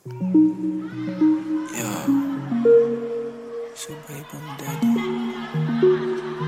Yo, so babe, I'm daddy.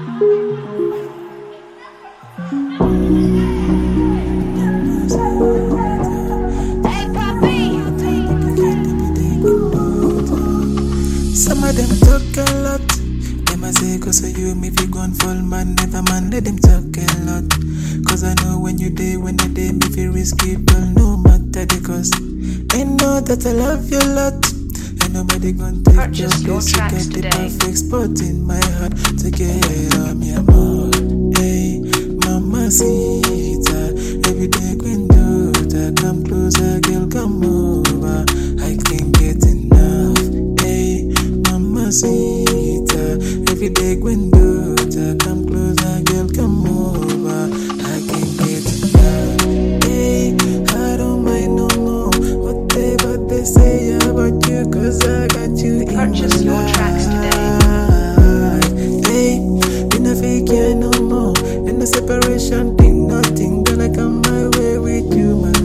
Some of them talk a lot. Them I say, cause of you, me fi gone full man. Never man, let them talk a lot. Cause I know when you day, when I day, me fi risky, well, no matter the cost. I know that I love you a lot. And nobody gon' take Purchase your your place. You got tracks the today. perfect spot in my heart. To get on me amor. Hey, mamacita. Every day when daughter come closer, girl, come over. I can't get enough. Hey, mamacita. Every day when daughter come closer, girl, come over. I can't get enough. Hey, I don't mind no more. Whatever they say about you, cause I got you in Purchase my your life. tracks today. Hey, we not fake here no more. And the separation thing, nothing gonna come my way with you, my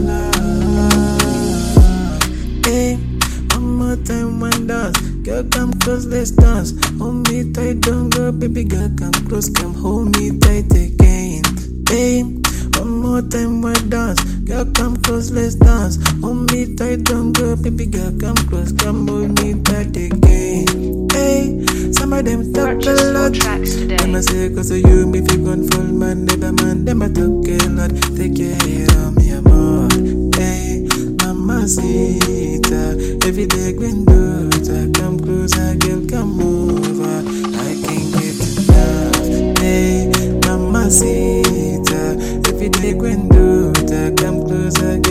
love. Hey, one more time, one dance. Girl, come close, let's dance. Hold me tight, don't go, baby girl, come close, come hold me tight again. Hey, one more time, one dance. Girl, come close, let's dance. Hold me tight, don't go, baby girl, come close, come hold me tight again. Hey, some of them talk Purchase a your lot. tracks Them today. I say, cause of you, me fi gone full man, never man, them I talk a lot. Take care of me, amor. Hey, mamacita. Every day when daughter come closer, girl, come over. I can't get enough. Hey, mamacita. Every day when daughter come closer,